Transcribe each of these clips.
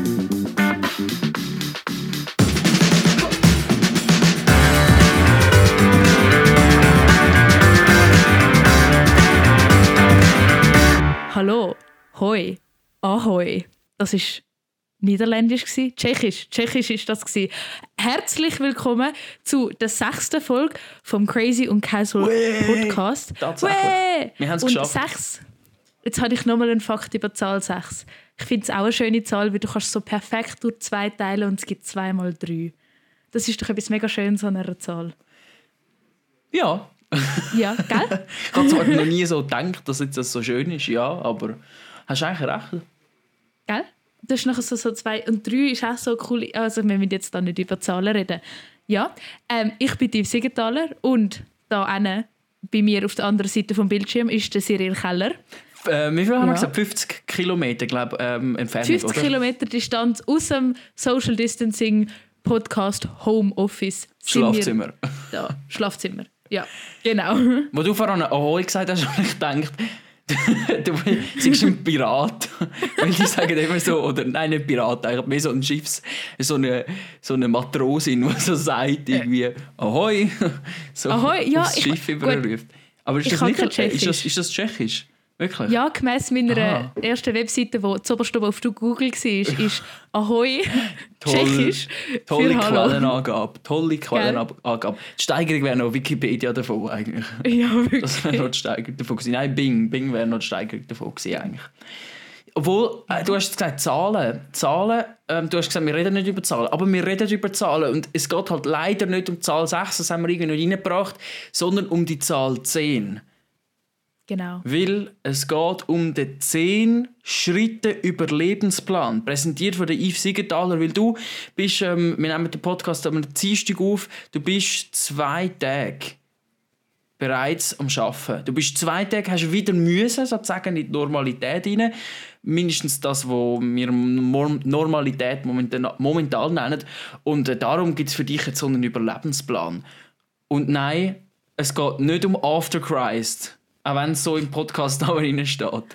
Hallo, hoi, ahoi. Das war Niederländisch, Tschechisch ist das. Herzlich willkommen zu der 6. Folge vom Crazy und Casual Podcast. Tatsächlich. Wir haben es geschafft. 6. Jetzt habe ich nochmal einen Fakt über die Zahl 6. Ich finde es auch eine schöne Zahl, weil du kannst so perfekt durch 2 teilen und es gibt 2 mal 3. Das ist doch etwas mega Schönes an einer Zahl. Ja. Ja, gell? Ich habe zwar noch nie so gedacht, dass jetzt das so schön ist, ja, aber hast du eigentlich recht. Gell? Das ist nachher so 2 und 3 ist auch so cool. Also wir müssen jetzt da nicht über Zahlen reden. Ja, ich bin Yves Siegenthaler und da bei mir auf der anderen Seite vom Bildschirm ist der Cyril Keller. Wie viel haben wir gesagt? 50 Kilometer, glaube ich, Entfernung, 50 oder? Kilometer Distanz aus dem Social Distancing Podcast Homeoffice. Schlafzimmer. Da, Schlafzimmer. Ja, genau. Wo du vorhin Ahoi gesagt hast, habe ich gedacht, du bist ein Pirat. Weil die sagen immer so, oder nein, nicht Pirat, eigentlich mehr so ein Schiffs, so eine Matrosin, die so sagt, irgendwie Ahoi, so Ahoi, ja, aufs Schiff überruft. Aber ist das nicht Tschechisch? Ist das Tschechisch? Wirklich? Ja, gemäss meiner ersten Webseite, die zuoberst oben auf Google war, ist Ahoi Tschechisch. Tolle Quellenangabe. Tolle Quellenangabe. Die Steigerung wäre noch Wikipedia davon eigentlich. Ja, wirklich. Das wäre noch die Steigerung davon gewesen. Nein, Bing wäre noch die Steigerung davon gewesen eigentlich. Obwohl, du hast gesagt, Zahlen. Du hast gesagt, wir reden nicht über Zahlen. Aber wir reden über Zahlen. Und es geht halt leider nicht um die Zahl 6, das haben wir irgendwie nicht reingebracht, sondern um die Zahl 10. Genau. Weil es geht um den 10-Schritte-Überlebensplan, präsentiert von der Yves Siegenthaler. Weil du bist, wir nehmen den Podcast am Dienstag auf, du bist 2 Tage bereits am Arbeiten. Du bist 2 Tage, hast wieder müssen, sozusagen in die Normalität rein. Mindestens das, was wir Normalität momentan nennen. Und darum gibt es für dich jetzt so einen Überlebensplan. Und nein, es geht nicht um After Christ. Auch wenn es so im Podcast da drin steht.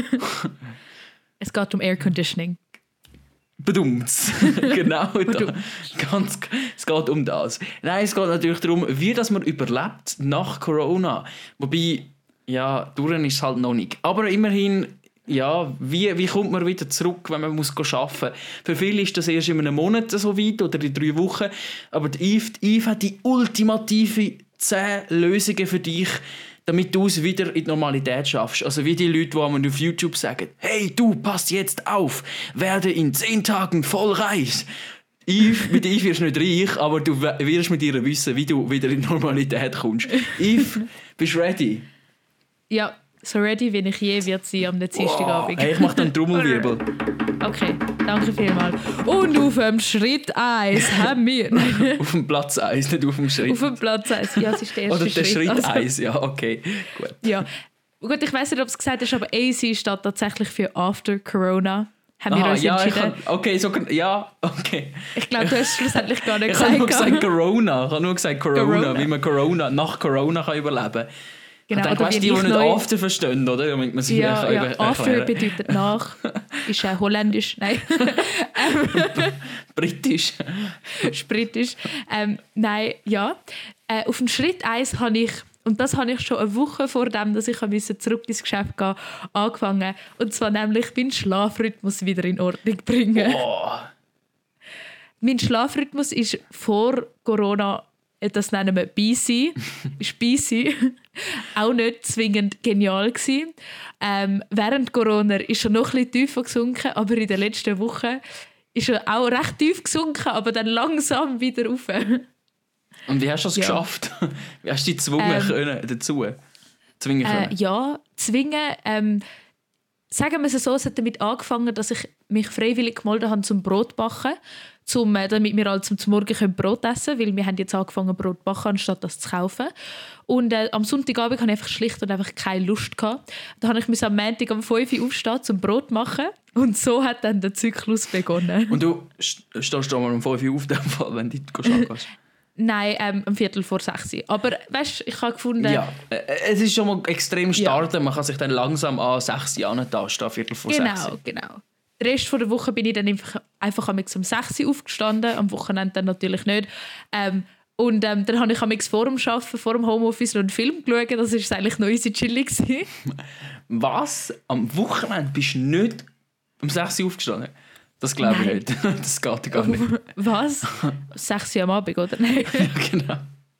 Es geht um Air Conditioning. Bedummt. Genau das. Es geht um das. Nein, es geht natürlich darum, wie das man überlebt nach Corona. Wobei, ja, durch ist es halt noch nicht. Aber immerhin, ja, wie kommt man wieder zurück, wenn man muss arbeiten muss? Für viele ist das erst in einem Monat so weit oder in 3 Wochen. Aber die Yves hat die ultimative 10 Lösungen für dich, damit du es wieder in die Normalität schaffst. Also wie die Leute, die auf YouTube sagen, hey, du, pass jetzt auf, werde in 10 Tagen voll reich. Mit Yves wirst du nicht reich, aber du wirst mit ihr wissen, wie du wieder in die Normalität kommst. Yves, bist du ready? Ja, so ready, wie ich je wird sein am Dienstagabend. Hey, ich mache dann Trommelwirbel. Okay, danke vielmals. Und auf dem Schritt 1 haben wir... Auf dem Platz 1, nicht auf dem Schritt. Auf dem Platz 1, ja, das ist der erste Oder der Schritt also. 1, ja, okay, gut. Ja, gut, ich weiss nicht, ob es gesagt hast, aber AC steht tatsächlich für After Corona. Haben wir uns entschieden. Okay. Ich glaube, du hast es schlussendlich gar nicht gesagt. Ich habe nur gesagt Corona, wie man nach Corona kann überleben kann. Genau, dann weißt du, die nicht After verstehen, oder? Damit man sich After bedeutet nach. Ist holländisch. Nein. Britisch. Britisch. Nein, ja. Auf den Schritt 1 habe ich, und das habe ich schon eine Woche vor dem, dass ich zurück ins Geschäft gehen musste, angefangen. Und zwar nämlich meinen Schlafrhythmus wieder in Ordnung bringen. Oh. Mein Schlafrhythmus ist vor Corona, das nennen wir busy, auch nicht zwingend genial gewesen. Während Corona ist er noch ein bisschen tiefer gesunken, aber in den letzten Wochen ist er auch recht tief gesunken, aber dann langsam wieder rauf. Und wie hast du das geschafft? Wie hast du dich gezwungen dazu? Zwingen zwingen. Sagen wir es so, es hat damit angefangen, dass ich mich freiwillig gemeldet habe zum Brotbacken, damit wir alle zum Morgen Brot essen können, weil wir haben jetzt angefangen Brot zu backen, anstatt das zu kaufen. Und am Sonntagabend hatte ich einfach schlicht und einfach keine Lust gehabt. Da musste ich am Montag um 5 Uhr aufstehen, zum Brot machen. Und so hat dann der Zyklus begonnen. Und du stehst mal um 5 Uhr auf, wenn du arbeiten gehst? Nein, um 5:45. Aber weißt, ich habe gefunden... Ja, es ist schon mal extrem starten. Ja. Man kann sich dann langsam an 6 Uhr antasten, 5:45. Genau. Den Rest der Woche bin ich dann einfach um 6 Uhr aufgestanden, am Wochenende dann natürlich nicht. Und dann habe ich vor dem Arbeiten, vor dem Homeoffice noch einen Film geschaut. Das war eigentlich noch easy chillig. Was? Am Wochenende bist du nicht um 6 Uhr aufgestanden? Das glaube ich nicht. Das geht gar nicht. Was? 6 Uhr am Abend, oder? Nein. Ja, genau.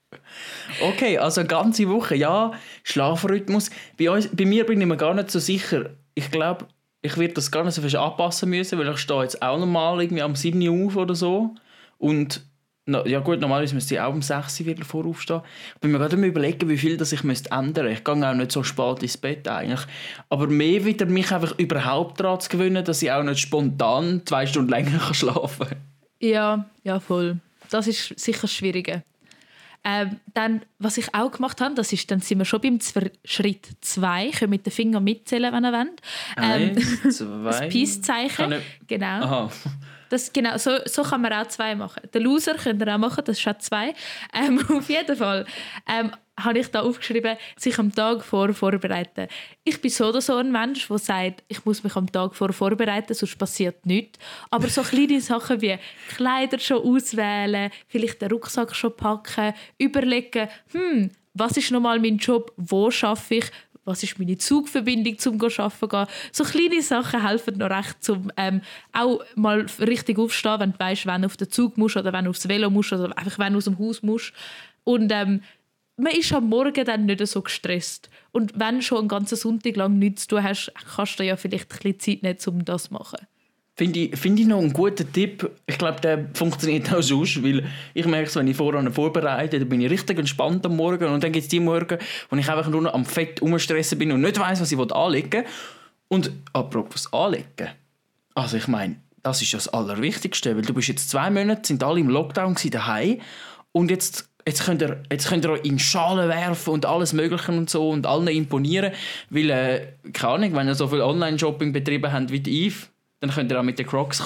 Okay, also eine ganze Woche. Ja, Schlafrhythmus. Bei mir bin ich mir gar nicht so sicher. Ich glaube, ich werde das gar nicht so fest anpassen müssen, weil ich stehe jetzt auch normal irgendwie am 7 Uhr auf oder so. Und ja gut, normalerweise müsste ich auch um 6 Uhr wieder voraufstehen. Ich bin mir gerade überlegen, wie viel das ich ändern müsste. Ich gehe auch nicht so spät ins Bett eigentlich. Aber mehr wieder mich einfach überhaupt daran zu gewöhnen, dass ich auch nicht spontan 2 Stunden länger schlafen kann. Ja, voll. Das ist sicher das Schwierige. Dann, was ich auch gemacht habe, dann sind wir schon beim Schritt 2. Ihr könnt mit den Fingern mitzählen, wenn ihr wollt. 1, 2... Das Peace-Zeichen. Genau. Aha. Genau, so kann man auch 2 machen. Den Loser könnt ihr auch machen, das ist auch 2. Auf jeden Fall habe ich da aufgeschrieben, sich am Tag vorbereiten. Ich bin so oder so ein Mensch, der sagt, ich muss mich am Tag vorbereiten, sonst passiert nichts. Aber so kleine Sachen wie Kleider schon auswählen, vielleicht den Rucksack schon packen, überlegen, was ist nochmal mein Job, wo arbeite ich, was ist meine Zugverbindung, zum arbeiten gehen. So kleine Sachen helfen noch recht, um auch mal richtig aufzustehen, wenn du weißt, wenn du auf den Zug musst oder wenn du aufs Velo musst oder einfach wenn du aus dem Haus musst. Und man ist am Morgen dann nicht so gestresst. Und wenn du schon einen ganzen Sonntag lang nichts zu tun hast, kannst du ja vielleicht ein bisschen Zeit nehmen, um das zu machen. Finde ich noch einen guten Tipp. Ich glaube, der funktioniert auch sonst, weil ich merke, wenn ich voran vorbereite, dann bin ich richtig entspannt am Morgen und dann gibt es die Morgen, wo ich einfach nur noch am Fett rumstressen bin und nicht weiss, was ich anlegen will. Und apropos anlegen, also ich meine, das ist das Allerwichtigste, weil du bist jetzt 2 Monate, sind alle im Lockdown daheim und jetzt könnt ihr euch in Schalen werfen und alles Mögliche und so und allen imponieren, weil, keine Ahnung, wenn ihr so viel Online-Shopping betrieben habt wie die Eve, dann könnt ihr auch mit den Crocs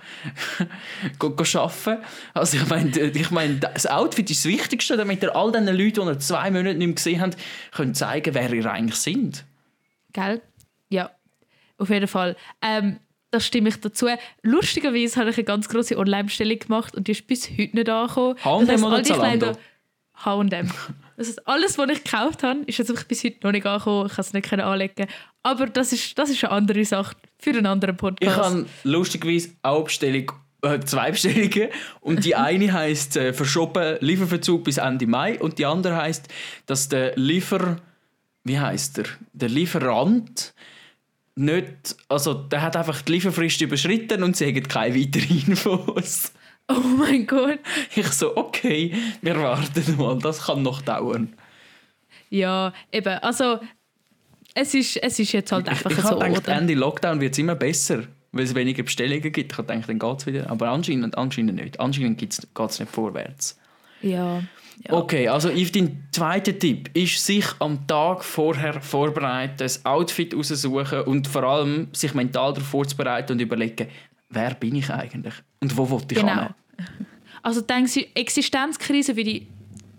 arbeiten. Also ich meine, das Outfit ist das Wichtigste, damit ihr all diesen Leuten, die ihr 2 Monate nicht mehr gesehen habt, könnt zeigen, wer ihr eigentlich sind. Gell? Ja, auf jeden Fall. Das stimme ich dazu. Lustigerweise habe ich eine ganz grosse Online-Bestellung gemacht und die ist bis heute nicht angekommen. H&M oder Zalando? H&M. Das heißt, alles, was ich gekauft habe, ist jetzt bis heute noch nicht angekommen. Ich kann es nicht anlegen. Aber das ist eine andere Sache für einen anderen Podcast. Ich habe lustigerweise auch 2 Bestellungen. Und die eine heisst verschoben Lieferverzug bis Ende Mai. Und die andere heisst, dass der Der Lieferant nicht... Also der hat einfach die Lieferfrist überschritten und sie haben keine weiteren Infos. Oh mein Gott. Ich so, okay, wir warten mal, das kann noch dauern. Ja, eben, also es ist jetzt halt einfach ich so. Ich habe gedacht, Ende Lockdown wird es immer besser, weil es weniger Bestellungen gibt. Ich habe gedacht, dann geht es wieder. Aber anscheinend nicht. Anscheinend geht es nicht vorwärts. Ja. Okay, also dein zweiter Tipp ist, sich am Tag vorher vorbereiten, das Outfit raussuchen und vor allem sich mental darauf vorzubereiten und überlegen, wer bin ich eigentlich und wo will ich hin? Also denkst du, Existenzkrise würde ich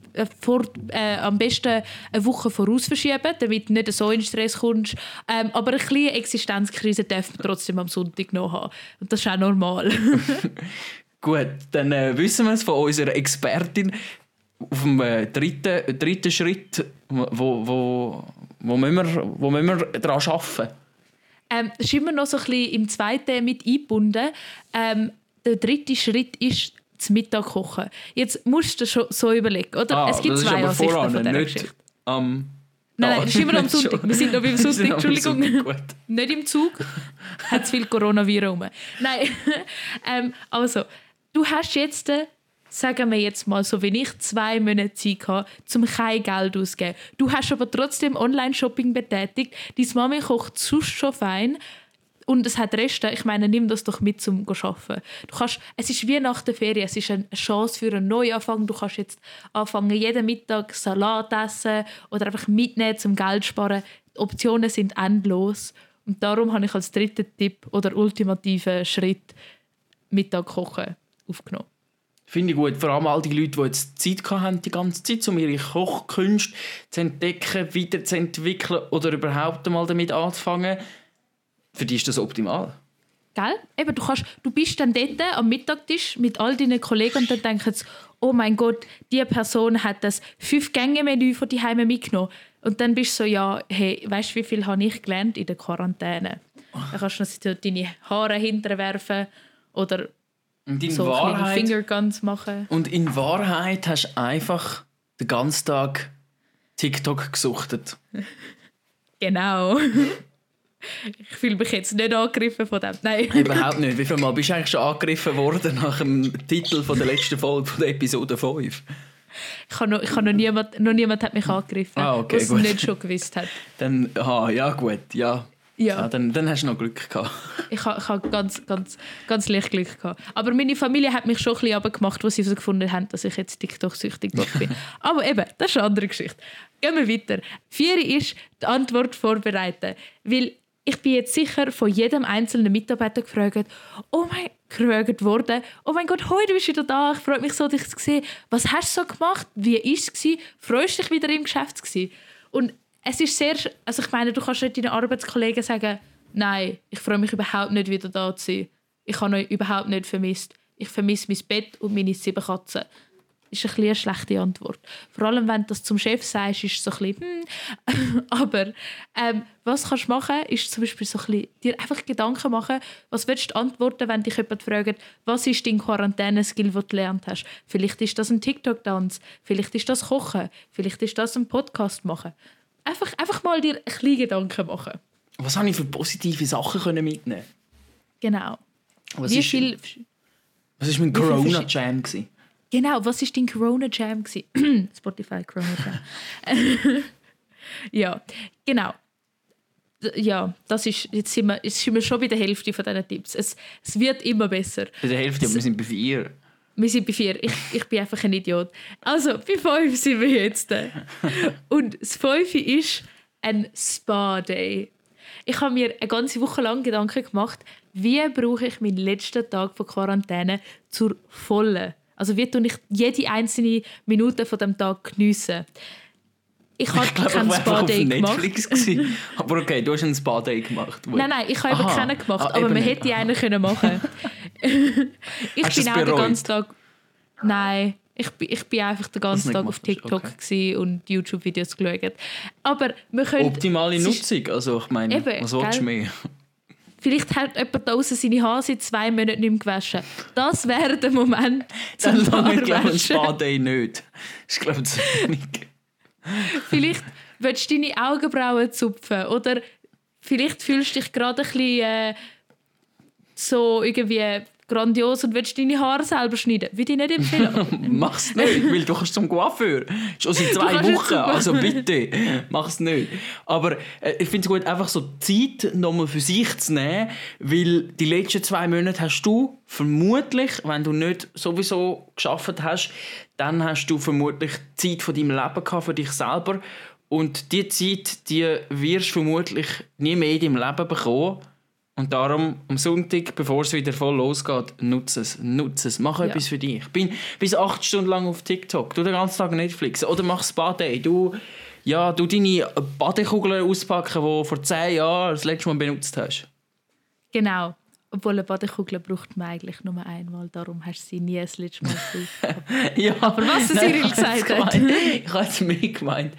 am besten eine Woche voraus verschieben, damit du nicht so in Stress kommst. Aber eine kleine Existenzkrise darf man trotzdem am Sonntag noch haben. Und das ist auch normal. Gut, dann wissen wir es von unserer Expertin. Auf dem dritten Schritt, wo müssen wir daran arbeiten? Das ist immer noch so ein bisschen im zweiten mit eingebunden. Der dritte Schritt ist das Mittag kochen. Jetzt musst du schon so überlegen, oder? Es gibt 2 Ansichten von dieser Geschichte. Nein, das ist immer noch am Sonntag. Wir sind noch beim Sonntag, Entschuldigung. Nicht im Zug. Hat zu viel Coronavirus rum. Nein, also, du hast jetzt... Sagen wir jetzt mal so, wenn ich 2 Monate Zeit habe, um kein Geld auszugeben. Du hast aber trotzdem Online-Shopping betätigt. Deine Mami kocht sonst schon fein. Und es hat Reste. Ich meine, nimm das doch mit zum Arbeiten. Es ist wie nach der Ferien. Es ist eine Chance für einen Neuanfang. Du kannst jetzt anfangen, jeden Mittag Salat essen oder einfach mitnehmen, zum Geld sparen. Die Optionen sind endlos. Und darum habe ich als dritten Tipp oder ultimativen Schritt Mittag kochen aufgenommen. Finde ich gut. Vor allem all die Leute, die jetzt Zeit hatten, die ganze Zeit, um ihre Kochkünste zu entdecken, weiterzuentwickeln oder überhaupt einmal damit anzufangen. Für die ist das optimal. Gell? Eben, du bist dann dort am Mittagstisch mit all deinen Kollegen und dann denken sie, oh mein Gott, diese Person hat das 5-Gänge-Menü von die Heime mitgenommen. Und dann bist du so, ja, hey, weißt du, wie viel habe ich gelernt in der Quarantäne? Dann kannst du noch deine Haare hinterwerfen oder so kleine Fingerguns machen. Und in Wahrheit hast du einfach den ganzen Tag TikTok gesuchtet. Genau. Ich fühle mich jetzt nicht angegriffen von dem. Nein. Überhaupt nicht. Wie viel Mal bist du eigentlich schon angegriffen worden nach dem Titel von der letzten Folge von der Episode 5? Noch niemand hat mich angegriffen, okay, was es nicht schon gewusst hat. Dann, ja gut, ja. Dann hast du noch Glück gehabt. Ich habe ganz leicht Glück gehabt. Aber meine Familie hat mich schon ein bisschen runtergemacht, als sie herausgefunden haben, dass ich jetzt TikTok-süchtig bin. Aber eben, das ist eine andere Geschichte. Gehen wir weiter. 4 ist die Antwort vorbereiten. Weil ich bin jetzt sicher von jedem einzelnen Mitarbeiter gefragt worden. Oh mein Gott, heute bist du wieder da. Ich freue mich so, dich zu sehen. Was hast du so gemacht? Wie war es? Freust du dich wieder im Geschäft zu sein? Und es ist sehr... Also ich meine, du kannst nicht deinen Arbeitskollegen sagen, nein, ich freue mich überhaupt nicht, wieder da zu sein. Ich habe euch überhaupt nicht vermisst. Ich vermisse mein Bett und meine 7 Katzen. Das ist ein bisschen eine schlechte Antwort. Vor allem, wenn du das zum Chef sagst, ist es so ein bisschen Aber was kannst du machen, ist zum Beispiel so ein bisschen, dir einfach Gedanken machen, was würdest du antworten, wenn dich jemand fragt, was ist dein Quarantäne-Skill, den du gelernt hast. Vielleicht ist das ein TikTok-Tanz, vielleicht ist das Kochen, vielleicht ist das ein Podcast machen. Einfach mal dir ein bisschen Gedanken machen. Was habe ich für positive Sachen mitnehmen? Genau. Was war mein Corona-Jam? Genau, was war dein Corona-Jam? Spotify Corona-Jam. Ja, genau. Ja, das ist, jetzt sind wir schon bei der Hälfte von diesen Tipps. Es wird immer besser. Bei der Hälfte, aber wir sind bei 4. Wir sind bei 4. Ich bin einfach ein Idiot. Also, bei 5 sind wir jetzt. Und das 5 ist ein Spa-Day. Ich habe mir eine ganze Woche lang Gedanken gemacht, wie brauche ich meinen letzten Tag von Quarantäne zur vollen. Also wie tue ich jede einzelne Minute von dem Tag geniessen. Ich habe keinen Spa-Day gemacht. Aber okay, du hast einen Spa-Day gemacht. Nein, ich habe eben keinen gemacht, aber man hätte einen können machen. Ich bin auch den ganzen Tag... Nein, ich bin einfach den ganzen Tag auf TikTok und YouTube-Videos geschaut. Aber wir können... Optimale Nutzung, also ich meine, eben, was willst du mehr? Vielleicht hat jemand da draussen seine Haare seit 2 Monaten nicht mehr gewaschen. Das wäre der Moment zum Dann ich glaube, ein Spa-Day nicht. Ich glaube, das ist nicht. Vielleicht willst du deine Augenbrauen zupfen oder vielleicht fühlst du dich gerade ein bisschen so irgendwie grandios und willst deine Haare selber schneiden. Würde ich nicht empfehlen. Mach's nicht, weil du kannst zum Coiffeur. Schon seit 2 Wochen, also bitte, mach's nicht. Aber ich finde es gut, einfach so Zeit nochmal für sich zu nehmen, weil die letzten 2 Monate hast du vermutlich, wenn du nicht sowieso gearbeitet hast, dann hast du vermutlich Zeit von deinem Leben gehabt, für dich selber. Und diese Zeit, die wirst du vermutlich nie mehr in deinem Leben bekommen. Und darum, am Sonntag, bevor es wieder voll losgeht, nutze es. Mach etwas für dich. Ich bin bis 8 Stunden lang auf TikTok. Du den ganzen Tag Netflix. Oder mach Spa-Day. Du deine Badekugeln auspacken, die du vor 10 Jahren das letzte Mal benutzt hast. Genau. Obwohl eine Badekugel braucht man eigentlich nur einmal. Darum hast du sie nie das letzte Mal gebraucht. Ja, aber was Cyril gesagt hat. Ich habe es mir gemeint.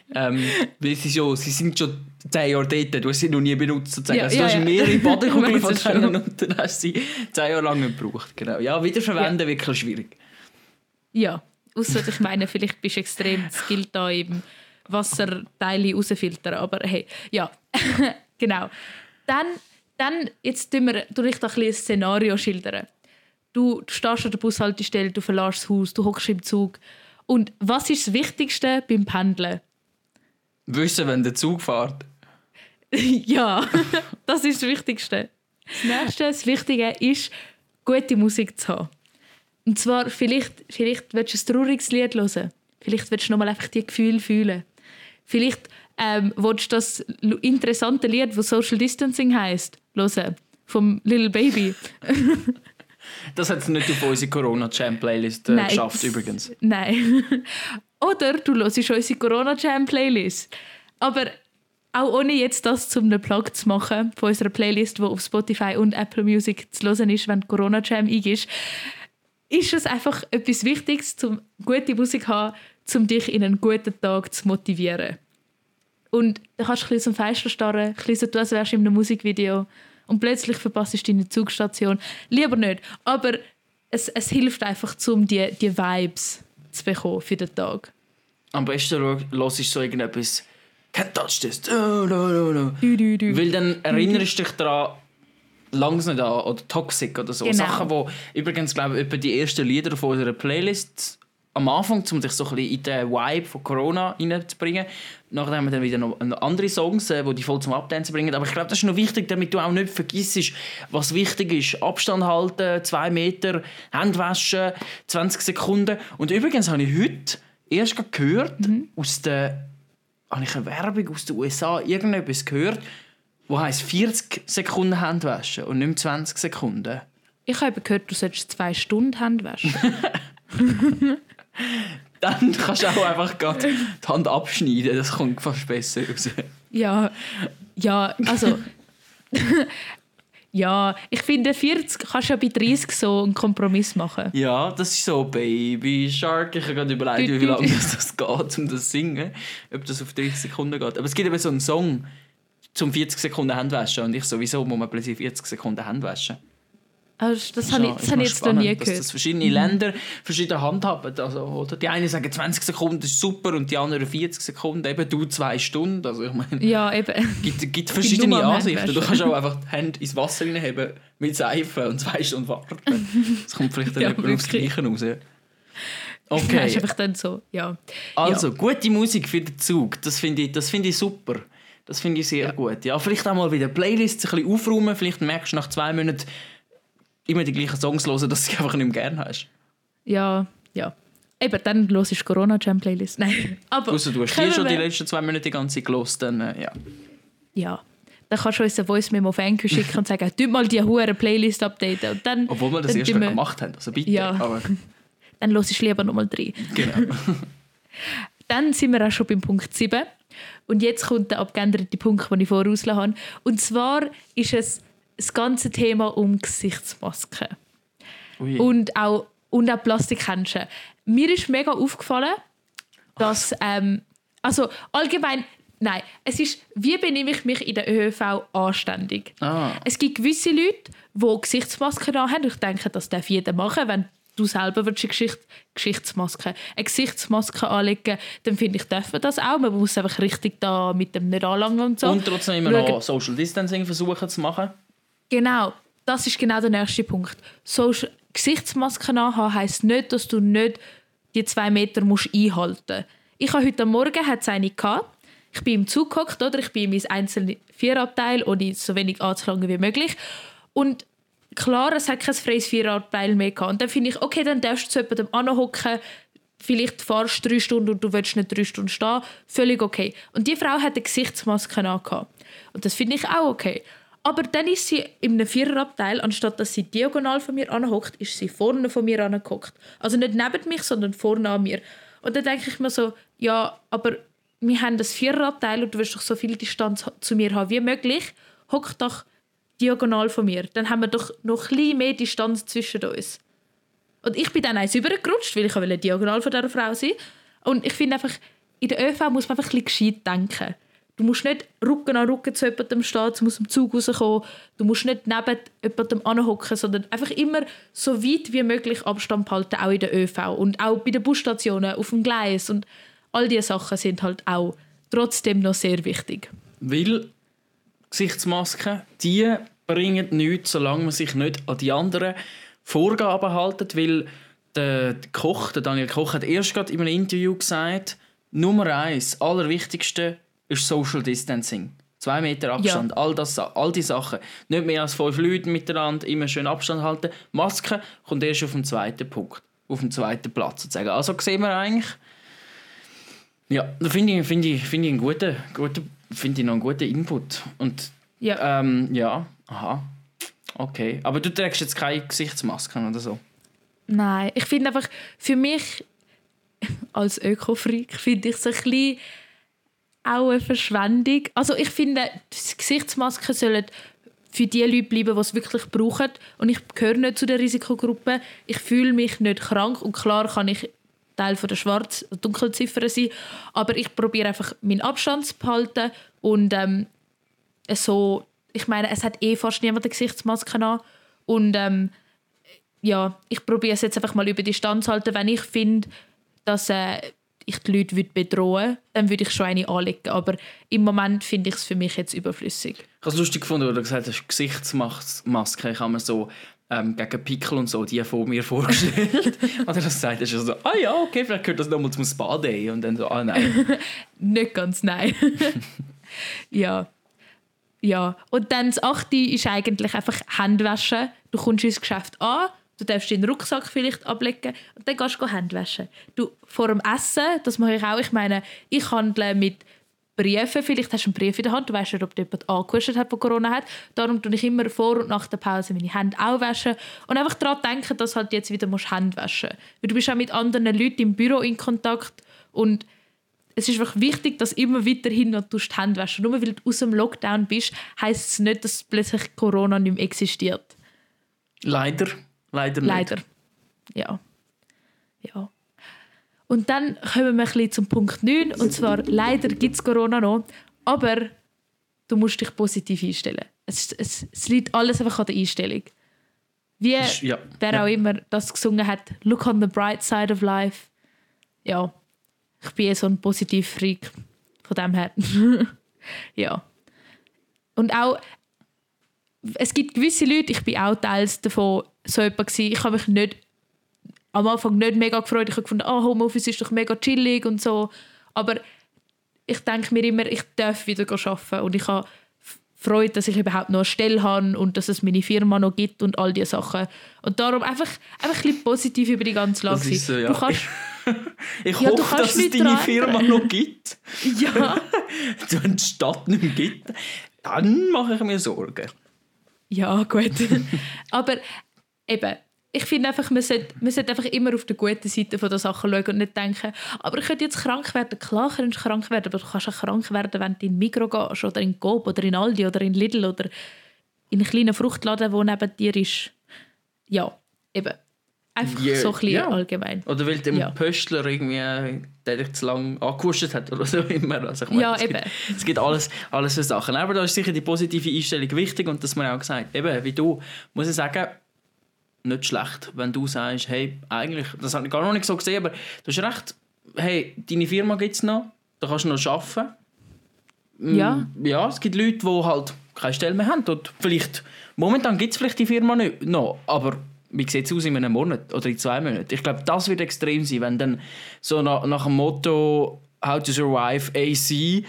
Sie sind schon 10 Jahre dort. Du hast sie noch nie benutzt. Sozusagen. Ja, also, du hast mehrere Badekugeln von denen schon. und dann hast du sie 10 Jahre lang nicht gebraucht. Genau. Ja, wiederverwenden wirklich schwierig. Ja, ausser ich meine, vielleicht bist du extrem skilled da im Wasserteile rausfiltern. Aber hey, ja, genau. Dann jetzt tue ich da ein Szenario schildern. Du stehst an der Bushaltestelle, du verlässt das Haus, du hockst im Zug. Und was ist das Wichtigste beim Pendeln? Wissen, wenn der Zug fährt. Ja, das ist das Wichtigste. Das Wichtige ist, gute Musik zu haben. Und zwar, vielleicht willst du ein trauriges Lied hören. Vielleicht willst du nochmal einfach die Gefühle fühlen. Vielleicht willst du das interessante Lied, das Social Distancing heisst, hören. Vom Little Baby. Das hat es nicht auf unsere Corona-Jam-Playlist geschafft, übrigens. Nein. Oder du hörst unsere Corona-Jam-Playlist. Aber auch ohne jetzt das zum einem Plug zu machen von unserer Playlist, die auf Spotify und Apple Music zu hören ist, wenn Corona Jam eingibst, ist es einfach etwas Wichtiges, um gute Musik zu haben, um dich in einen guten Tag zu motivieren. Und dann kannst du ein bisschen aus dem Fenster starren, ein bisschen so tun, als wärst du in einem Musikvideo und plötzlich verpasst du deine Zugstation. Lieber nicht, aber es hilft einfach, um die Vibes zu bekommen für den Tag. Am besten hörst du so irgendetwas «Can't touch this!» Weil dann erinnerst du dich daran, «Langsam nicht an» oder «Toxic» oder so. Genau. Sachen, die übrigens, glaube ich, etwa die ersten Lieder von unserer Playlist am Anfang, um dich so ein bisschen in den Vibe von Corona reinzubringen. Nachher haben wir dann wieder noch andere Songs, die voll zum Abdancen bringen. Aber ich glaube, das ist noch wichtig, damit du auch nicht vergisst, was wichtig ist. Abstand halten, 2 Meter, Hände waschen, 20 Sekunden. Und übrigens habe ich heute erst gehört, habe ich eine Werbung aus den USA, irgendetwas gehört, wo heisst 40 Sekunden Hände waschen und nicht mehr 20 Sekunden. Ich habe gehört, du solltest 2 Stunden Hände waschen. Dann kannst du auch einfach die Hand abschneiden, das kommt fast besser raus. Ja, also... Ja, ich finde 40 kannst du ja bei 30 so einen Kompromiss machen. Ja, das ist so Baby Shark. Ich habe gerade überlegt, wie lange das geht, um das zu singen. Ob das auf 30 Sekunden geht. Aber es gibt eben so einen Song zum 40 Sekunden Handwaschen. Und ich sowieso muss man plötzlich 40 Sekunden Handwaschen. Also das habe ich jetzt noch nie gehört. Dass verschiedene Länder verschiedene handhaben. Also, oder die einen sagen 20 Sekunden ist super und die anderen 40 Sekunden, eben du 2 Stunden. Also ich meine, ja, eben. Gibt verschiedene Ansichten. Du kannst auch einfach die Hände ins Wasser reinheben mit Seife und 2 Stunden warten. Das kommt vielleicht dann nicht aufs Gleiche raus. Okay. Das ist einfach dann so, ja. Also, gute Musik für den Zug, das finde ich super. Das finde ich sehr gut. Ja, vielleicht auch mal wieder Playlists ein bisschen aufräumen. Vielleicht merkst du nach 2 Monaten immer die gleichen Songs hören, dass du sie einfach nicht mehr gerne hast. Ja. Eben, dann hörst du Corona Jam Playlist. Nein, aber... Ausser du hast die schon die letzten 2 Monate die ganze Zeit gehört, dann ja. Ja, dann kannst du uns eine Voice-Memo auf Anchor schicken und sagen, tu mal die hure Playlist updaten. Und dann, obwohl wir das erst gemacht haben, also bitte. Ja, aber dann hörst du lieber nochmal 3. Genau. Dann sind wir auch schon beim Punkt 7. Und jetzt kommt der abgeänderte Punkt, den ich vorausgelassen habe. Und zwar ist es das ganze Thema um Gesichtsmasken. Ui. Und auch Plastikhändchen. Mir ist mega aufgefallen, dass also allgemein, nein, es ist, wie benehme ich mich in der ÖV anständig. Es gibt gewisse Leute, die Gesichtsmasken haben. Ich denke, das darf jeder machen, wenn du selber eine Gesichtsmaske anlegen, dann finde ich, darf man das auch. Man muss einfach richtig da mit dem nicht anlangen und so. Und trotzdem immer noch Social Distancing versuchen zu machen. Genau, das ist genau der nächste Punkt. Gesichtsmasken anhaben heisst nicht, dass du nicht die 2 Meter musst einhalten musst. Ich habe heute Morgen eine gehabt. Ich bin im Zug gehockt, oder? Ich bin in mein einzelnes Vierabteil, ohne so wenig anzulangen wie möglich. Und klar, es hat kein freies Vierabteil mehr gehabt. Und dann finde ich, okay, dann darfst du zu jemandem anhocken. Vielleicht fahrst du 3 Stunden und du willst nicht 3 Stunden stehen. Völlig okay. Und die Frau hat eine Gesichtsmaske angehabt. Und das finde ich auch okay. Aber dann ist sie in einem Viererabteil, anstatt dass sie diagonal von mir anhockt, ist sie vorne von mir angehockt. Also nicht neben mich, sondern vorne an mir. Und dann denke ich mir so, ja, aber wir haben das Viererabteil und du willst doch so viel Distanz zu mir haben wie möglich. Hock doch diagonal von mir. Dann haben wir doch noch ein bisschen mehr Distanz zwischen uns. Und ich bin dann eins übergerutscht, weil ich wollte diagonal von dieser Frau sein. Und ich finde einfach, in der ÖV muss man einfach ein bisschen gescheit denken. Du musst nicht Rücken an Rücken zu jemandem stehen, um aus dem Zug rauszukommen. Du musst nicht neben jemandem anhocken, sondern einfach immer so weit wie möglich Abstand halten, auch in der ÖV. Und auch bei den Busstationen, auf dem Gleis. Und all diese Sachen sind halt auch trotzdem noch sehr wichtig. Weil Gesichtsmasken, die bringen nichts, solange man sich nicht an die anderen Vorgaben hält. Weil der Daniel Koch, hat erst gerade in einem Interview gesagt, Nummer 1, allerwichtigste ist Social Distancing. 2 Meter Abstand, ja. All die Sachen. Nicht mehr als 5 Leute miteinander, immer schön Abstand halten. Maske kommt erst auf dem zweiten Punkt, auf dem zweiten Platz sozusagen. Also sehen wir eigentlich, ja, da finde ich einen guten Input. Und ja, aha, okay. Aber du trägst jetzt keine Gesichtsmasken oder so? Nein, ich finde einfach, für mich als Öko-Freak finde ich es ein bisschen auch eine Verschwendung. Also ich finde, die Gesichtsmasken sollen für die Leute bleiben, die es wirklich brauchen. Und ich gehöre nicht zu der Risikogruppe. Ich fühle mich nicht krank. Und klar kann ich Teil von der Schwarz-Dunkelziffer sein. Aber ich probiere einfach meinen Abstand zu behalten. Und so, ich meine, es hat fast niemand eine Gesichtsmaske an. Und ja, ich probiere es jetzt einfach mal über Distanz zu halten. Wenn ich finde, dass ich die Leute bedrohen würde, dann würde ich schon eine anlegen. Aber im Moment finde ich es für mich jetzt überflüssig. Ich habe es lustig gefunden, weil du gesagt hast, Gesichtsmaske. Ich habe mir so gegen Pickel und so die von mir vorgestellt. Und dann hast du gesagt, so, ja, okay, vielleicht gehört das nochmal zum Spa-Day. Und dann so, nein. Nicht ganz, nein. Ja. Und dann das 8. ist eigentlich einfach Hände waschen. Du kommst ins Geschäft an, du darfst deinen Rucksack vielleicht ablegen und dann gehst du Hände waschen. Du, vor dem Essen, das mache ich auch. Ich meine, ich handle mit Briefen. Vielleicht hast du einen Brief in der Hand, du weißt nicht, ob jemand angehustet hat, der Corona hat. Darum tue ich immer vor und nach der Pause meine Hände auch waschen. Und einfach daran denken, dass du halt jetzt wieder Hände waschen musst. Weil du bist auch mit anderen Leuten im Büro in Kontakt und es ist wirklich wichtig, dass immer weiterhin noch die Hände waschen. Nur weil du aus dem Lockdown bist, heisst es nicht, dass plötzlich Corona nicht mehr existiert. Leider nicht. Leider. Ja. Und dann kommen wir ein bisschen zum Punkt 9. Und zwar, leider gibt es Corona noch, aber du musst dich positiv einstellen. Es liegt alles einfach an der Einstellung. Wie wer auch immer das gesungen hat, «Look on the bright side of life». Ja, ich bin so ein Positiv-Freak von dem her. Ja. Und auch, es gibt gewisse Leute, ich bin auch teils davon so jemand gewesen, ich habe mich nicht am Anfang nicht mega gefreut. Ich habe gefunden, Homeoffice ist doch mega chillig und so. Aber ich denke mir immer, ich darf wieder arbeiten. Und ich habe Freude, dass ich überhaupt noch eine Stelle habe und dass es meine Firma noch gibt und all diese Sachen. Und darum einfach ein bisschen positiv über die ganze Lage sein. So, ja. Du kannst, ich hoffe, dass es deine Firma noch gibt. Ja. Wenn die Stadt nicht mehr gibt, dann mache ich mir Sorgen. Ja, gut. Aber eben, ich finde einfach, man sollte einfach immer auf der guten Seite von der Sachen schauen und nicht denken, aber ich könnte jetzt krank werden. Klar kannst du krank werden, aber du kannst auch krank werden, wenn du in Migros gehst oder in Coop oder in Aldi oder in Lidl oder in einen kleinen Fruchtladen, der neben dir ist. Ja, eben. Einfach so ein bisschen allgemein. Oder weil der Pöstler irgendwie der dich zu lange angehustet hat oder so immer. Also ich meine, es gibt alles für Sachen. Aber da ist sicher die positive Einstellung wichtig und dass man auch gesagt, eben, wie du, muss ich sagen, nicht schlecht, wenn du sagst, hey, eigentlich, das habe ich gar noch nicht so gesehen, aber du hast recht, hey, deine Firma gibt es noch, da kannst du noch arbeiten. Ja. Ja, es gibt Leute, die halt keine Stelle mehr haben. Und momentan gibt es vielleicht die Firma nicht noch, aber wie sieht es aus in einem Monat oder in 2 Monaten? Ich glaube, das wird extrem sein, wenn dann so nach dem Motto «How to survive AC»,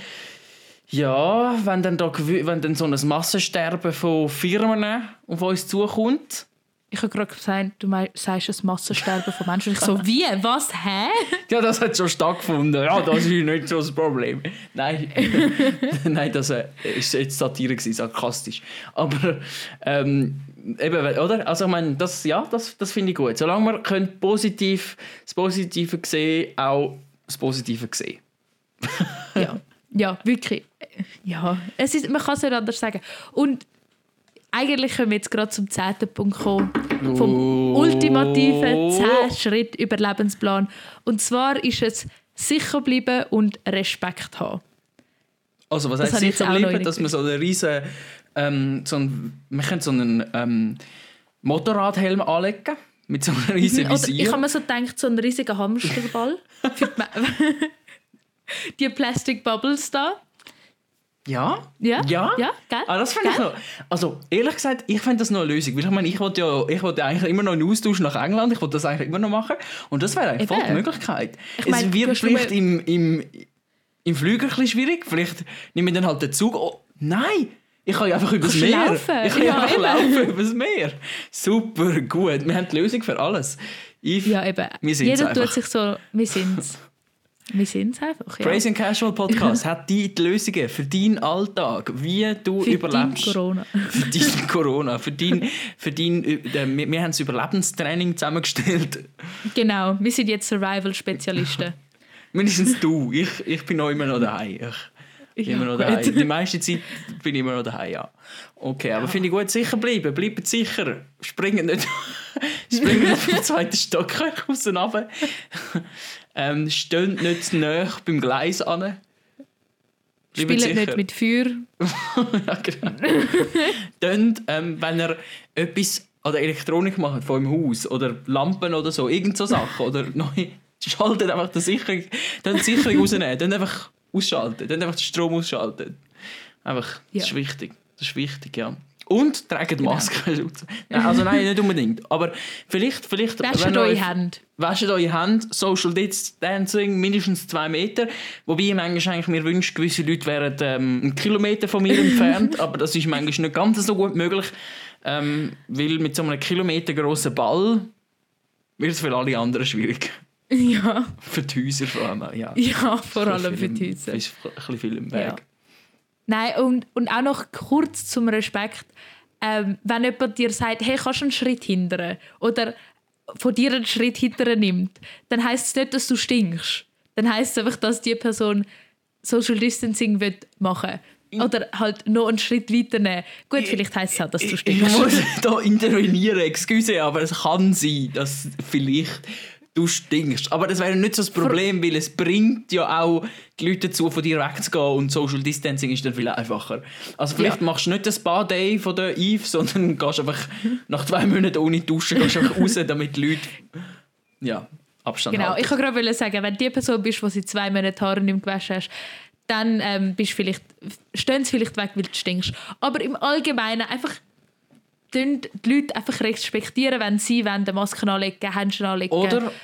ja, wenn dann so ein Massensterben von Firmen auf uns zukommt. Ich habe gerade gesagt, du sagst ein Massensterben von Menschen. Ich so, wie? Was? Hä? Ja, das hat schon stattgefunden. Ja, das ist nicht so das Problem. Nein, nein, das war jetzt Satire, sarkastisch. Aber eben, oder? Also ich meine, das finde ich gut. Solange wir das Positive sehen, auch das Positive sehen. Ja, wirklich. Ja, man kann es nicht anders sagen. Und eigentlich können wir jetzt gerade zum 10. Punkt kommen. Vom ultimativen 10-Schritt-Überlebensplan. Und zwar ist es sicher bleiben und Respekt haben. Also was heißt sicher bleiben? Dass man so einen riesen wir können so einen Motorradhelm anlegen mit so einem riesen Visier. Ich habe mir so gedacht, so einen riesigen Hamsterball. Für die Plastic Bubbles da. Ja, geil. Das finde ich noch. Also ehrlich gesagt, ich finde das noch eine Lösung. Weil ich meine, ich wollte eigentlich immer noch einen Austausch nach England. Ich wollte das eigentlich immer noch machen. Und das wäre eigentlich voll die Möglichkeit. Es wird vielleicht im Flüger ein bisschen schwierig. Vielleicht nehme ich dann halt den Zug. Oh, nein! Ich kann ja einfach übers Meer. Ich kann einfach laufen übers Meer. Super, gut. Wir haben die Lösung für alles. Ja, eben. Jeder tut sich so, wir sind's. Wir sind es einfach. Ja. Crazy and Casual Podcast hat die Lösungen für deinen Alltag, wie du überlebst. Für Corona. Für dein Corona. Wir haben das Überlebenstraining zusammengestellt. Genau, wir sind jetzt Survival-Spezialisten. Mindestens du. Ich bin noch immer noch daheim. Ja, immer noch daheim. Die meiste Zeit bin ich immer noch daheim, ja. Okay, aber finde ich gut, sicher bleiben. Bleibt sicher. Springen nicht vom zweiten Stock raus und runter. Steht nicht zu nahe beim Gleis an. Spielt nicht mit Feuer. Ja, genau. Tönt, wenn ihr etwas an der Elektronik macht, von eurem Haus, oder Lampen oder so, irgend so Sachen, oder neu, schaltet einfach die Sicherung rausnehmen, dann einfach ausschalten, dann einfach den Strom ausschalten. Einfach, das ist wichtig. Das ist wichtig, ja. Und tragt Masken. Nein, also nein, nicht unbedingt. Aber vielleicht Wäscht eure Hände. Wäscht eure Hände. Social Distancing, mindestens 2 Meter. Wobei ich manchmal eigentlich mir wünsche, gewisse Leute wären 1 Kilometer von mir entfernt. Aber das ist manchmal nicht ganz so gut möglich. Weil mit so einem Kilometer grossen Ball wird es für alle anderen schwierig. Ja. Für die Häuser vor allem. Ja, vor allem für die Häuser. Ist ein bisschen viel im Weg. Ja. Nein, und auch noch kurz zum Respekt. Wenn jemand dir sagt, hey, kannst du einen Schritt hindern? Oder von dir einen Schritt hinterher nimmt, dann heisst es nicht, dass du stinkst. Dann heisst es einfach, dass die Person Social Distancing machen will. Oder halt noch einen Schritt weiter nehmen. Gut, vielleicht heisst es auch, dass du stinkst. Ich muss hier intervenieren, excuse, aber es kann sein, dass vielleicht du stinkst. Aber das wäre nicht so das Problem, weil es bringt ja auch die Leute dazu, von dir wegzugehen, und Social Distancing ist dann viel einfacher. Also vielleicht machst du nicht das Spa-Day von der Eve, sondern gehst einfach nach 2 Monaten ohne Duschen gehst einfach raus, damit die Leute Abstand halten. Ich wollte gerade sagen, wenn du die Person bist, die seit 2 Monaten Haare nicht mehr gewaschen hast, dann stehen sie vielleicht weg, weil du stinkst. Aber im Allgemeinen einfach die Leute einfach respektieren, wenn sie eine Maske anlegen, Handschuhe anlegen.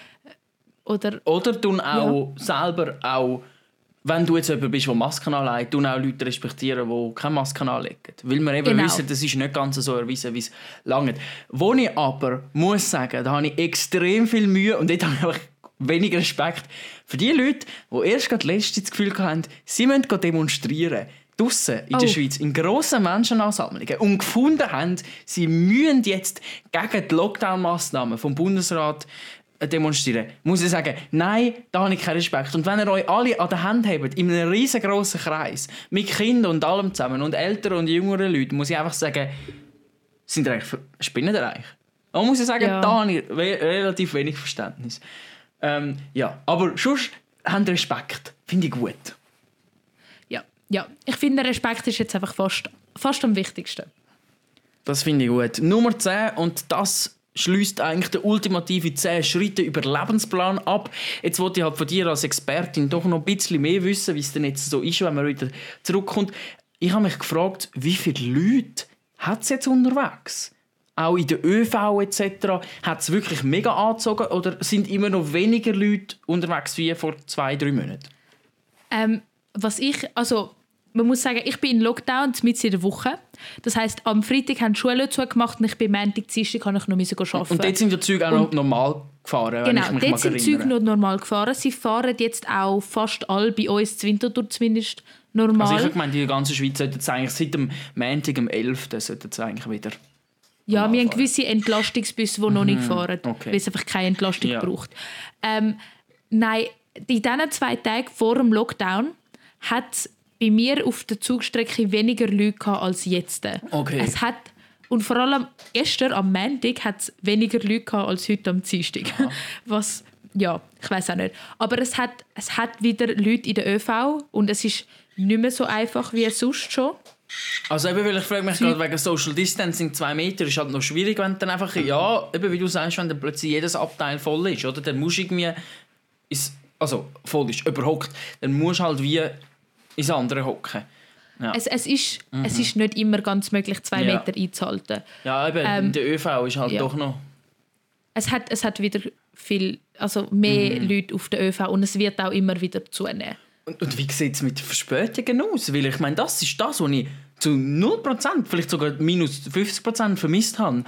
Oder tun auch selber auch, wenn du jetzt jemand bist, der Masken anlegt, tun auch Leute respektieren, die keine Masken anlegen. Weil wir eben wissen, das ist nicht ganz so erwiesen, wie es lange. Wo ich aber muss sagen, da habe ich extrem viel Mühe und dort habe ich einfach wenig Respekt für die Leute, die erst gerade letztens das Gefühl hatten, sie müssen demonstrieren. Draussen in der Schweiz in grossen Menschenansammlungen und gefunden haben, sie müssen jetzt gegen die Lockdown-Massnahmen vom Bundesrat demonstrieren, muss ich sagen, nein, da habe ich keinen Respekt. Und wenn ihr euch alle an der Hand habt, in einem riesengroßen Kreis, mit Kindern und allem zusammen und älteren und jüngeren Leuten, muss ich einfach sagen, sind ihr eigentlich spinnen ihr eigentlich? Da muss ich sagen, da habe ich relativ wenig Verständnis. Aber sonst habt ihr Respekt. Finde ich gut. Ja, ich finde, Respekt ist jetzt einfach fast am wichtigsten. Das finde ich gut. Nummer 10, und das schließt eigentlich den ultimative 10 Schritte Überlebensplan ab. Jetzt wollte ich halt von dir als Expertin doch noch ein bisschen mehr wissen, wie es denn jetzt so ist, wenn man wieder zurückkommt. Ich habe mich gefragt, wie viele Leute hat es jetzt unterwegs? Auch in der ÖV etc. Hat es wirklich mega angezogen oder sind immer noch weniger Leute unterwegs wie vor 2-3 Monaten? Man muss sagen, ich bin in Lockdown mitten in der Woche. Das heisst, am Freitag haben die Schulen zugemacht und ich bin Montag, Dienstag arbeiten. Und dort sind die Züge auch noch normal gefahren? Genau, dort sind die Züge noch normal gefahren. Sie fahren jetzt auch fast alle, bei uns in Winterthur zumindest, normal. Also ich habe gemeint, die ganze Schweiz sollte es eigentlich seit dem Montag, am 11. sollte es eigentlich wieder... Ja, wir haben gewisse Entlastungsbusse, die noch nicht fahren, weil es einfach keine Entlastung braucht. Nein, in diesen 2 Tagen vor dem Lockdown hat es bei mir auf der Zugstrecke weniger Leute gehabt als jetzt. Okay. Und vor allem gestern am Montag hat es weniger Leute gehabt als heute am Dienstag. Was, ich weiß auch nicht. Aber es hat wieder Leute in der ÖV und es ist nicht mehr so einfach wie sonst schon. Also eben, weil ich frage mich gerade wegen Social Distancing, 2 Meter ist halt noch schwierig, wenn dann einfach, eben wie du sagst, wenn dann plötzlich jedes Abteil voll ist, oder? Dann musst du irgendwie, voll ist, überhockt, dann musst du halt wie ins andere hocken. Ja. Es ist nicht immer ganz möglich, 2 Meter einzuhalten. Ja, eben, der ÖV ist halt doch noch... Es hat wieder mehr Leute auf der ÖV und es wird auch immer wieder zunehmen. Und wie sieht es mit Verspätungen aus? Weil ich meine, das ist das, was ich zu 0%, vielleicht sogar minus 50% vermisst habe.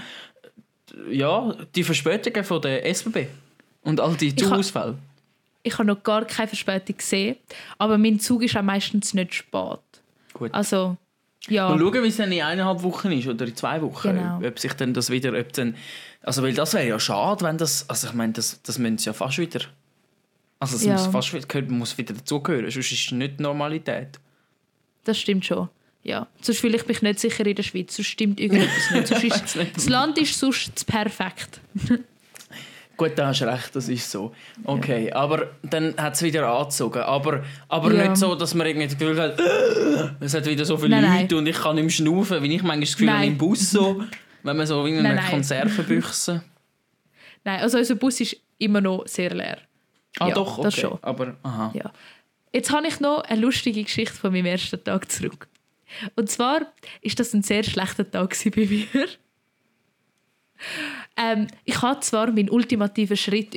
Ja, die Verspätungen von der SBB und all die Zugausfälle. Ich habe noch gar keine Verspätung gesehen, aber mein Zug ist auch meistens nicht spät. Gut. Also, ja. Mal schauen, wie es dann in 1,5 Wochen ist oder in 2 Wochen. Genau. Ob sich dann das wieder... weil das wäre ja schade, wenn das... Also ich meine, das müssen sie ja fast wieder... Also es muss fast wieder, muss wieder dazugehören, sonst ist es nicht Normalität. Das stimmt schon. Ja. Sonst fühle ich mich nicht sicher in der Schweiz. Sonst stimmt irgendetwas nicht. Sonst ist, das Land ist sonst perfekt. Gut, da hast du recht, das ist so. Okay, ja. Aber dann hat es wieder angezogen. Aber ja. Nicht so, dass man irgendwie das Gefühl hat, es hat wieder so viele Leute und ich kann nicht mehr schnaufen, wie ich manchmal das Gefühl habe im Bus so, wenn man so in einer Konservenbüchse. Nein, also unser Bus ist immer noch sehr leer. Ah ja, doch, okay. Das schon. Aber, aha. Ja. Jetzt habe ich noch eine lustige Geschichte von meinem ersten Tag zurück. Und zwar war das ein sehr schlechter Tag bei mir. Ich habe zwar meinen ultimativen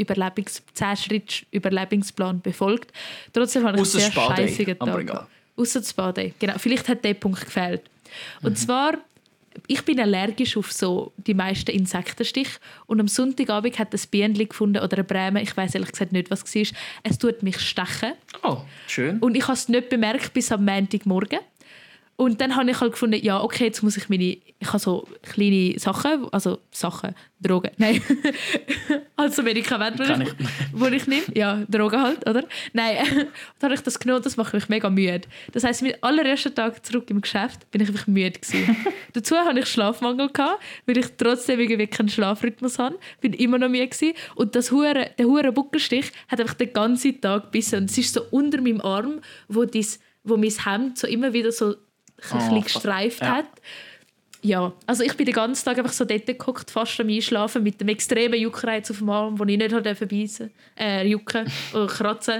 10-Schritt-Überlebensplan befolgt, trotzdem habe ich einen sehr scheissigen Tag. Ausser das Spa-Day. Genau, vielleicht hat der Punkt gefehlt. Und zwar, ich bin allergisch auf so die meisten Insektenstiche und am Sonntagabend hat ein Bienchen gefunden oder eine Breme, ich weiß ehrlich gesagt nicht, was es war. Es tut mich stechen. Oh, schön. Und ich habe es nicht bemerkt bis am Montagmorgen. Und dann habe ich halt gefunden, ja, okay, jetzt muss ich ich habe so kleine Sachen, Drogen, nein, also Medikamente, die ich nehme, ja, Drogen halt, oder? Nein, dann habe ich das genommen, das macht mich mega müde. Das heisst, mein allerersten Tag zurück im Geschäft bin ich einfach müde gewesen. Dazu hatte ich Schlafmangel gehabt, weil ich trotzdem irgendwie keinen Schlafrhythmus habe, bin immer noch müde gewesen. Und der hure Buckelstich hat einfach den ganzen Tag gebissen und es ist so unter meinem Arm, wo mein Hemd so immer wieder so ein bisschen gestreift hat. Ja, also ich bin den ganzen Tag einfach so dort gehockt, fast am Einschlafen, mit dem extremen Juckreiz auf dem Arm, den ich nicht beißen jucken oder kratzen.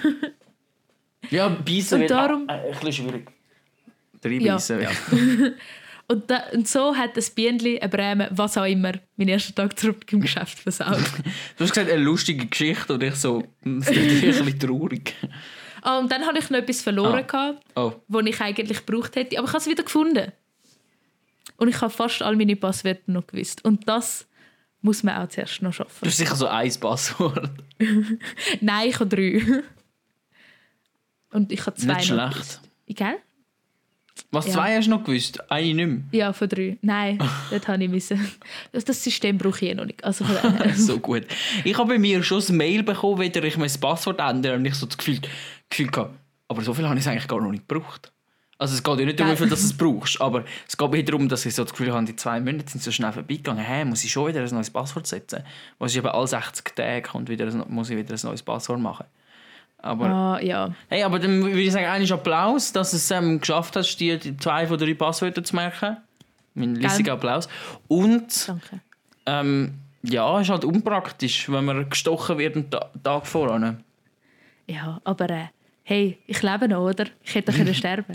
Ja, beißen wird darum, ein bisschen schwierig. Reinbeissen, ja. Und so hat das Bienchen, eine Breme, was auch immer, meinen ersten Tag zurück im Geschäft versaut. Du hast gesagt, eine lustige Geschichte und ich so, das ist ein bisschen traurig. Und dann hatte ich noch etwas verloren, was ich eigentlich gebraucht hätte. Aber ich habe es wieder gefunden. Und ich habe fast all meine Passwörter noch gewusst. Und das muss man auch zuerst noch schaffen. Du hast sicher so ein Passwort. Nein, ich habe 3. Und ich habe 2 nicht noch schlecht. Gell? Was, 2 hast du noch gewusst? Eine nicht mehr? Ja, von 3. Nein, das habe ich müssen. Das System brauche ich noch nicht. Also so gut. Ich habe bei mir schon ein Mail bekommen, wieder ich mein Passwort ändern und ich so das Gefühl gehabt, aber so viel habe ich es eigentlich gar noch nicht gebraucht. Also es geht ja nicht darum, wie viel du es brauchst, aber es geht eher darum, dass ich so das Gefühl habe, die 2 Monate sind so schnell vorbeigegangen. Muss ich schon wieder ein neues Passwort setzen? Was ist eben alle 60 Tage und muss ich wieder ein neues Passwort machen. Aber, ja. Hey, aber dann würde ich sagen, eigentlich Applaus, dass es geschafft hast, die 2 von 3 Passwörter zu merken. Mein riesiger Applaus. Und danke. Ja, ist halt unpraktisch, wenn man gestochen wird einen Tag voran. Ja, aber hey, ich lebe noch, oder? Ich hätte können sterben.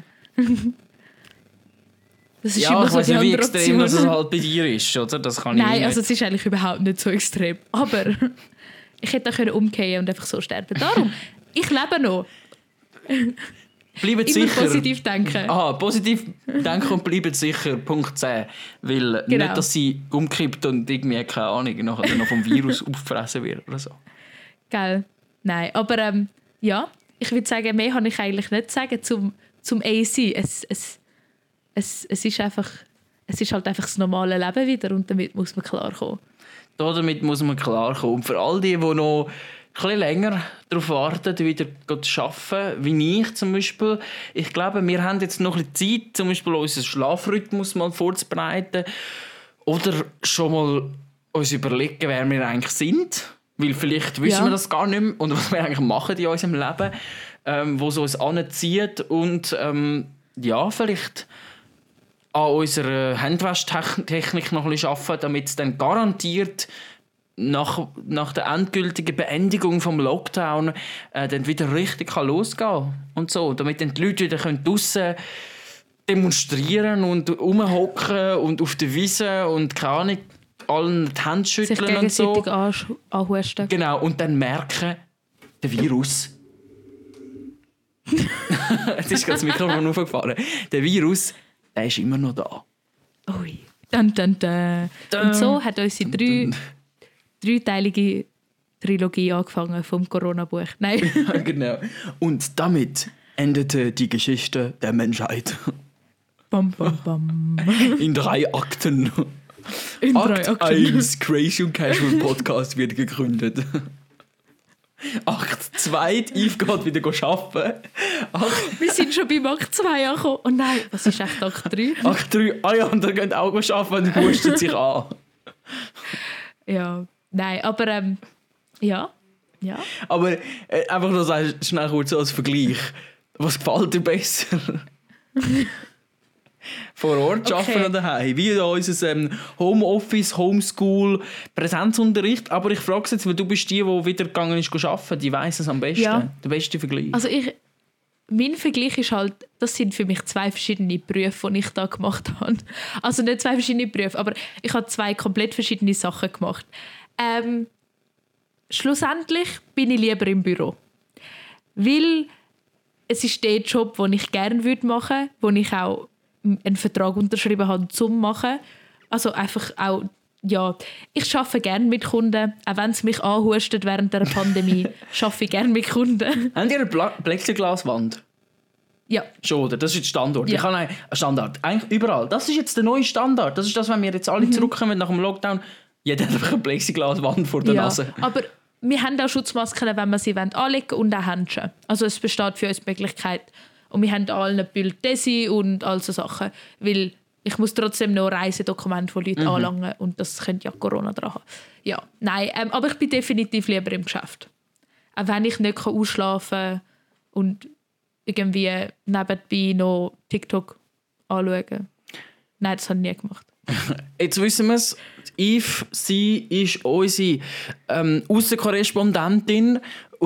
Das ist immer ich so weiss nicht, wie extrem Option. das halt bei dir ist, oder? Das kann Nein, ich also es ist eigentlich überhaupt nicht so extrem. Aber ich hätte auch umkehren und einfach so sterben. Darum, ich lebe noch. Bleibt immer sicher. Positiv denken. Positiv denken und bleibt sicher. Punkt 10. Weil nicht, dass sie umkippt und irgendwie, keine Ahnung, nachher noch vom Virus aufgefressen wird oder so. Gell? Nein, aber ja, ich würde sagen, mehr kann ich eigentlich nicht sagen zum AC. Es ist halt einfach das normale Leben wieder und damit muss man klarkommen. Damit muss man klarkommen. Und für all die noch ein bisschen länger darauf warten, wieder zu arbeiten, wie ich zum Beispiel. Ich glaube, wir haben jetzt noch ein bisschen Zeit, zum Beispiel unseren Schlafrhythmus mal vorzubereiten oder schon mal uns überlegen, wer wir eigentlich sind. Weil vielleicht wissen wir das gar nicht mehr und was wir eigentlich machen in unserem Leben, wo es uns anzieht und vielleicht an unserer Handwaschtechnik noch ein bisschen arbeiten, damit es dann garantiert nach der endgültigen Beendigung vom Lockdown dann wieder richtig losgehen kann. Und so, damit dann die Leute wieder draussen demonstrieren und rumhocken und auf der Wiese und keine Ahnung, allen die Hände schütteln und so. Sich gegenseitig anhusten. Genau, und dann merken, der Virus... Jetzt ist gerade das Mikrofon aufgefahren. Der Virus, der ist immer noch da. Ui. Dun, dun, dun. Und so hat unsere dreiteilige Trilogie angefangen vom Corona-Buch. Nein. Ja, genau. Und damit endete die Geschichte der Menschheit. Bam, bam, bam. In 3 Akten. In 3 Akt Akten. 1, Crazy und Casual Podcast wird gegründet. Akt 2, Yves geht wieder arbeiten. Wir sind schon beim Akt 2 angekommen. Oh nein, was ist echt Akt 3? Akt 3, und er geht auch arbeiten und hustet sich an. Ja, nein, aber ja. Aber einfach noch schnell kurz als Vergleich. Was gefällt dir besser? Vor Ort arbeiten oder daheim? Wie unser Homeoffice, Homeschool, Präsenzunterricht. Aber ich frage jetzt, weil du bist die wieder gegangen ist arbeiten, die weiss es am besten. Ja. Der beste Vergleich. Also mein Vergleich ist halt, das sind für mich 2 verschiedene Berufe, die ich da gemacht habe. Also nicht 2 verschiedene Berufe, aber ich habe 2 komplett verschiedene Sachen gemacht. Schlussendlich bin ich lieber im Büro. Weil es ist der Job, den ich gerne machen würde, wo ich auch einen Vertrag unterschrieben habe, zum machen. Also einfach auch, ja, ich arbeite gerne mit Kunden, auch wenn es mich anhustet während der Pandemie, arbeite ich gerne mit Kunden. Haben ihr eine Plexiglaswand? Ja. Schon, oder? Das ist jetzt Standard. Ja. Ich habe einen Standard. Eigentlich überall. Das ist jetzt der neue Standard. Das ist das, wenn wir jetzt alle zurückkommen nach dem Lockdown. Jeder hat einfach eine Plexiglaswand vor der Nase. Aber wir haben auch Schutzmasken, wenn wir sie anlegen wollen, und auch Handschuhe. Also es besteht für uns die Möglichkeit. Und wir haben alle ein Bild Desi und all so Sachen. Weil ich muss trotzdem noch Reisedokumente von Leuten anlangen und das könnte ja Corona dran haben. Ja, nein, aber ich bin definitiv lieber im Geschäft. Auch wenn ich nicht ausschlafen kann und irgendwie nebenbei noch TikTok anschauen. Nein, das habe ich nie gemacht. Jetzt wissen wir es. Yves, sie ist unsere Aussenkorrespondentin.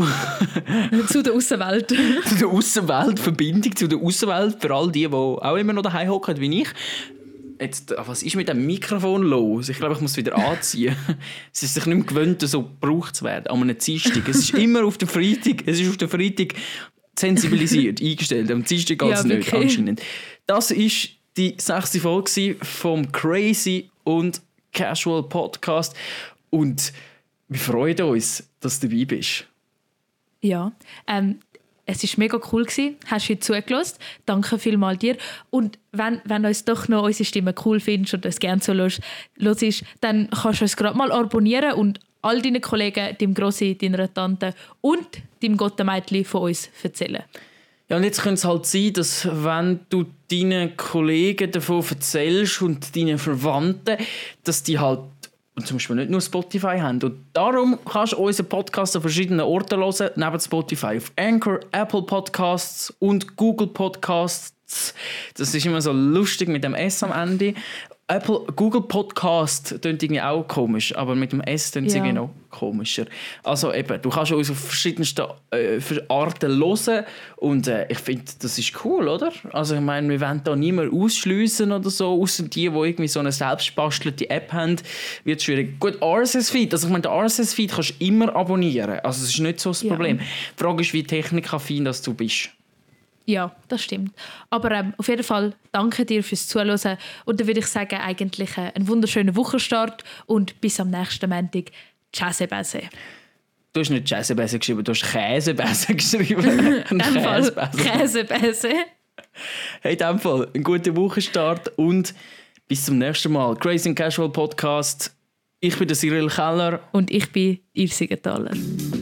Zu der Aussenwelt. Zu der Aussenwelt, Verbindung zu der Aussenwelt für all die auch immer noch daheim hocken wie ich. Jetzt, was ist mit dem Mikrofon los? Ich glaube, ich muss es wieder anziehen. Es ist sich nicht mehr gewöhnt, so gebraucht zu werden. An einem Dienstag. Es ist immer auf den Freitag. Es ist auf den Freitag sensibilisiert, eingestellt. Am Dienstag geht es nicht, anscheinend. Das ist die 6. Folge vom Crazy und Casual Podcast. Und wir freuen uns, dass du dabei bist. Ja, es war mega cool gewesen. Hast du zugelassen? Danke vielmals dir. Und wenn du uns doch noch unsere Stimme cool findest und uns gerne so hörst, dann kannst du uns gerade mal abonnieren und all deinen Kollegen, deinem Grossi, deiner Tante und deinem Gottemädchen von uns erzählen. Ja, und jetzt könnte es halt sein, dass wenn du deinen Kollegen davon erzählst und deinen Verwandten, dass die halt zum Beispiel nicht nur Spotify haben. Und darum kannst du unseren Podcast an verschiedenen Orten hören, neben Spotify. Auf Anchor, Apple Podcasts und Google Podcasts. Das ist immer so lustig mit dem S am Ende. Google Podcast klingt irgendwie auch komisch, aber mit dem S klingt es irgendwie noch komischer. Also eben, du kannst uns auf verschiedensten Arten hören und ich finde, das ist cool, oder? Also ich meine, wir wollen da niemanden ausschliessen oder so, außer die irgendwie so eine selbstbastelte App haben, wird es schwierig. Gut, RSS-Feed, also ich meine, den RSS-Feed kannst du immer abonnieren, also das ist nicht so das Problem. Die Frage ist, wie technikaffin dass du bist. Ja, das stimmt. Aber auf jeden Fall danke dir fürs Zuhören. Und dann würde ich sagen, eigentlich einen wunderschönen Wochenstart und bis am nächsten Montag. Tschäsebäse. Du hast nicht Tschäsebäse geschrieben, du hast Käsebäse geschrieben. Käsebäse. Hey, in dem Fall, einen guten Wochenstart und bis zum nächsten Mal. Crazy and Casual Podcast. Ich bin der Cyril Keller. Und ich bin Yves Siegenthaler.